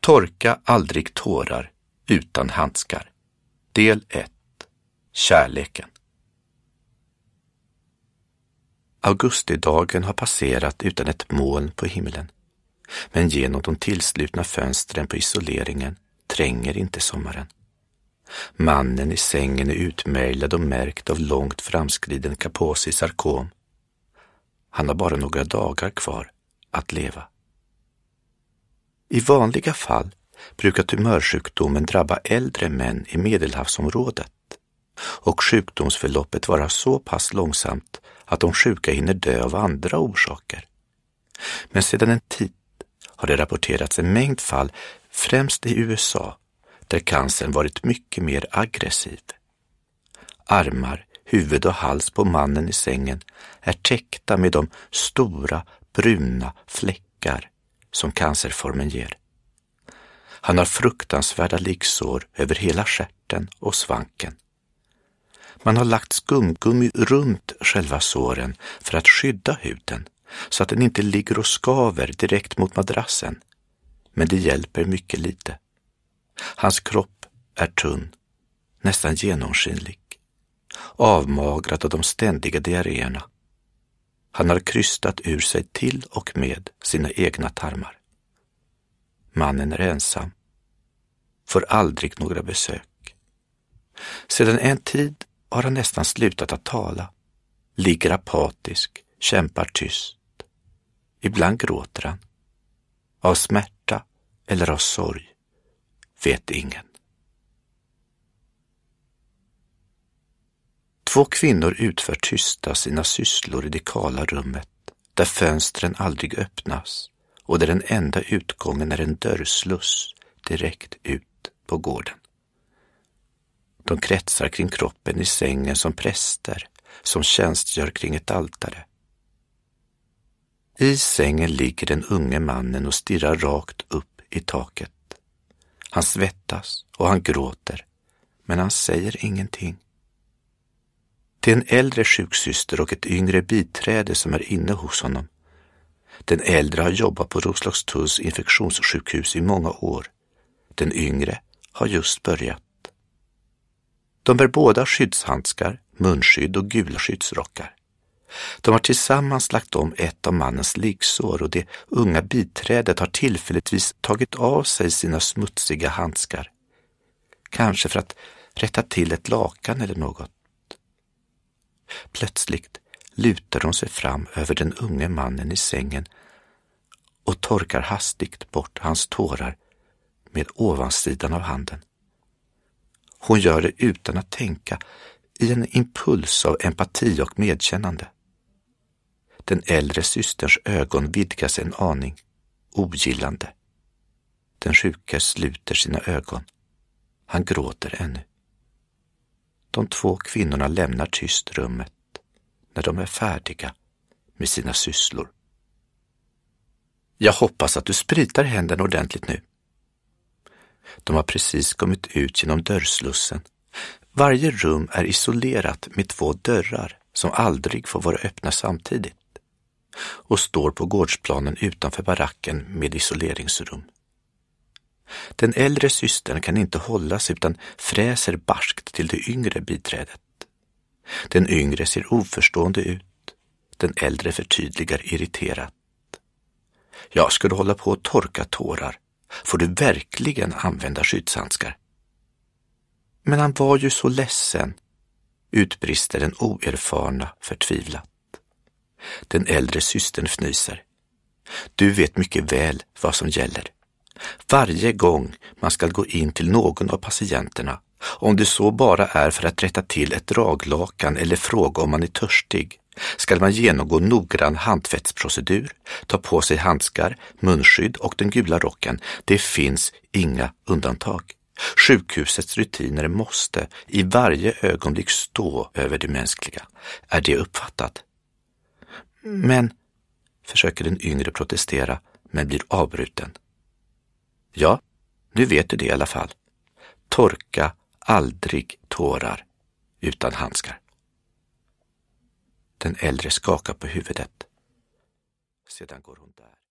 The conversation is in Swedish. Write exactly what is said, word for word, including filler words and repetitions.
Torka aldrig tårar utan handskar. Del ett. Kärleken. Augustidagen har passerat utan ett moln på himlen. Men genom de tillslutna fönstren på isoleringen tränger inte sommaren. Mannen i sängen är utmärglad och märkt av långt framskriden Kaposi-sarkom. Han har bara några dagar kvar att leva. I vanliga fall brukar tumörsjukdomen drabba äldre män i Medelhavsområdet och sjukdomsförloppet vara så pass långsamt att de sjuka hinner dö av andra orsaker. Men sedan en tid har det rapporterats en mängd fall, främst i U S A, där cancern varit mycket mer aggressiv. Armar, huvud och hals på mannen i sängen är täckta med de stora bruna fläckar som cancerformen ger. Han har fruktansvärda liggsår över hela stjärten och svanken. Man har lagt skumgummi runt själva såren för att skydda huden så att den inte ligger och skaver direkt mot madrassen. Men det hjälper mycket lite. Hans kropp är tunn, nästan genomskinlig, avmagrad av de ständiga diarréerna. Han har krystat ur sig till och med sina egna tarmar. Mannen är ensam, får aldrig några besök. Sedan en tid har han nästan slutat att tala, ligger apatisk, kämpar tyst. Ibland gråter han, av smärta eller av sorg, vet ingen. Två kvinnor utför tysta sina sysslor i det kala rummet, där fönstren aldrig öppnas och där den enda utgången är en dörrsluss direkt ut på gården. De kretsar kring kroppen i sängen som präster som tjänstgör kring ett altare. I sängen ligger den unge mannen och stirrar rakt upp i taket. Han svettas och han gråter, men han säger ingenting. Det är en äldre sjuksyster och ett yngre biträde som är inne hos honom. Den äldre har jobbat på Roslagstulls infektionssjukhus i många år. Den yngre har just börjat. De bär båda skyddshandskar, munskydd och gula skyddsrockar. De har tillsammans lagt om ett av mannens liggsår och det unga biträdet har tillfälligtvis tagit av sig sina smutsiga handskar. Kanske för att rätta till ett lakan eller något. Plötsligt lutar de sig fram över den unge mannen i sängen och torkar hastigt bort hans tårar med ovansidan av handen. Hon gör det utan att tänka, i en impuls av empati och medkännande. Den äldre systerns ögon vidgas en aning, ogillande. Den sjuke sluter sina ögon. Han gråter ännu. De två kvinnorna lämnar tyst rummet när de är färdiga med sina sysslor. Jag hoppas att du spritar händerna ordentligt nu. De har precis kommit ut genom dörrslussen. Varje rum är isolerat med två dörrar som aldrig får vara öppna samtidigt och står på gårdsplanen utanför baracken med isoleringsrum. Den äldre systern kan inte hållas utan fräser barskt till det yngre biträdet. Den yngre ser oförstående ut. Den äldre förtydligar irriterat. Jag skulle hålla på att torka tårar. Får du verkligen använda skyddshandskar? Men han var ju så ledsen, utbrister den oerfarna förtvivlat. Den äldre systern fnyser. Du vet mycket väl vad som gäller. Varje gång man ska gå in till någon av patienterna, om det så bara är för att rätta till ett draglakan eller fråga om man är törstig, ska man genomgå noggrann handtvättsprocedur, ta på sig handskar, munskydd och den gula rocken. Det finns inga undantag. Sjukhusets rutiner måste i varje ögonblick stå över det mänskliga. Är det uppfattat? Men, försöker den yngre protestera, men blir avbruten. Ja, nu vet du det i alla fall. Torka aldrig tårar utan handskar. Den äldre skakar på huvudet. Sedan går hon där.